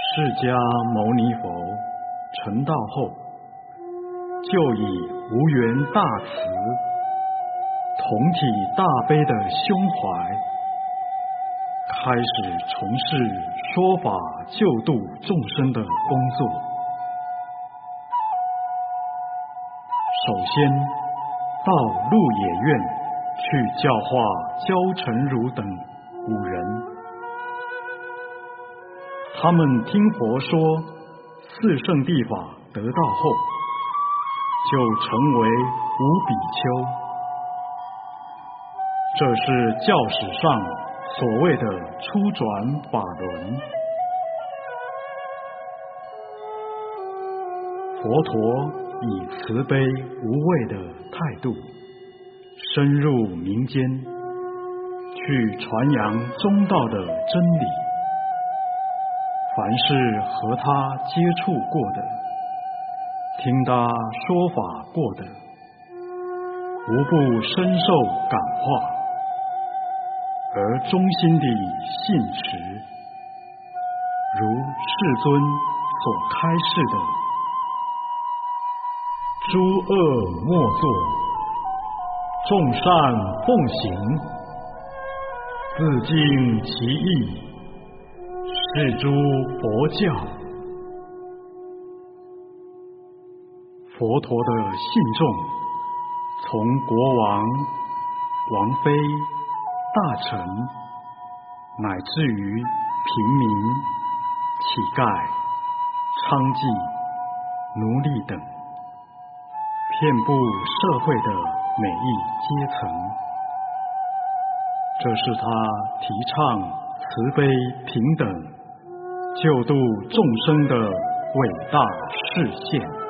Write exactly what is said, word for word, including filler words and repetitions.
释迦牟尼佛成道后，就以无缘大慈、同体大悲的胸怀，开始从事说法救度众生的工作。首先到鹿野苑去教化焦成儒等五人，他们听佛说四圣谛法得道后，就成为五比丘。这是教史上所谓的初转法轮。佛陀以慈悲无畏的态度，深入民间，去传扬中道的真理。凡是和他接触过的，听他说法过的，无不深受感化，而衷心地信持，如世尊所开示的：诸恶莫作，众善奉行，自净其意，是诸佛教。佛陀的信众，从国王、王妃、大臣，乃至于平民、乞丐、娼妓、奴隶等，遍布社会的每一阶层。这是他提倡慈悲平等、救度众生的伟大示现。